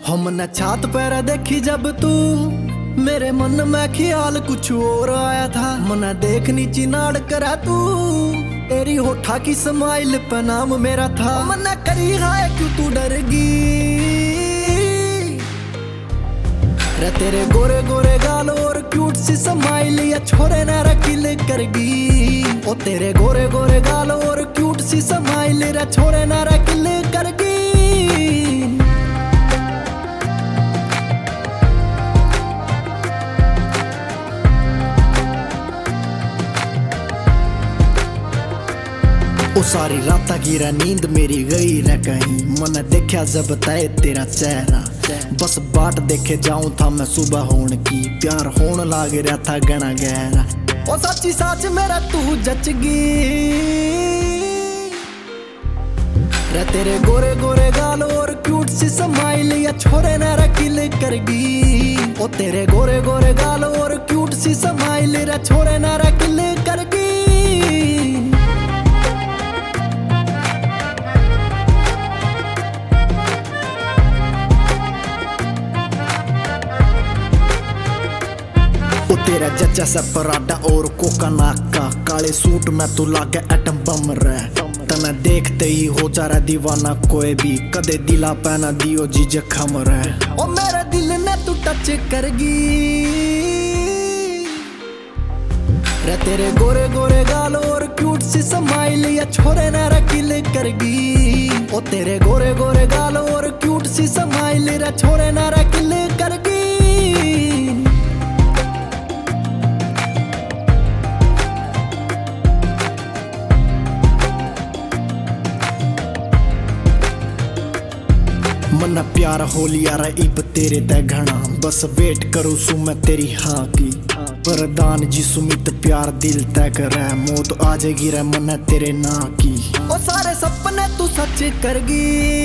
हम न छात पर देखी जब तू, मेरे मन में ख्याल कुछ और आया था। मना देखनी चिनाड़ करा तू, तेरी होठा की स्माइल पे नाम मेरा था। मना करी है क्यों तू डरगी रे, तेरे गोरे गोरे गाल और क्यूट सी स्माइल या छोरे ना रकिल करगी। ओ तेरे गोरे गोरे गाल और क्यूट सी स्माइल रे छोरे ना रकिल करगी। ओ सारी रात गिरा नींद मेरी गई न कहीं, मन देखा जब तय तेरा चेहरा। बस बाट देखे जाऊं था मैं सुबह होने की, प्यार होने लाग रहा था गना गहरा। ओ सच्ची साच मेरा तू जचगी रे, तेरे गोरे गोरे गाल और क्यूट सी स्माइल या छोरे ना रकिल करगी। ओ तेरे गोरे गोरे गाल और क्यूट सी स्माइल रे छोरे ना रकिल करगी। ओ तेरा जच्चा सा पराडा और कोका नाका, काले सूट में तू लागे एटम बम रे। तना देखते ही हो जा रहा दीवाना कोई भी, कदे दिला पहना दियो जी जखम रे। ओ मेरे दिल ने तू टच करगी रे, तेरे गोरे गोरे गाल और क्यूट सी स्माइल या छोरे ना रकिल करगी। ओ तेरे गोरे गोरे गाल और क्यूट सी स्माइल रे छोरे ना रकिल करगी। मना प्यार हो लिया रे इब तेरे ते घना, बस वेट करूं सु मैं तेरी हाँ की। वरदान जी सुमित प्यार दिल तय करे, मौत आ जाएगी रे मन तेरे ना की। ओ सारे सपने तू सच करगी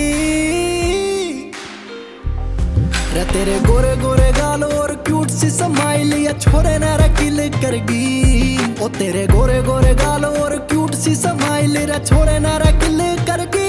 रे, तेरे गोरे गोरे गाल और क्यूट सी स्माइल या छोरे ना रकिल करगी। ओ तेरे गोरे गोरे गाल और क्यूट सी स्माइल रे छोरे ना रकिल करगी।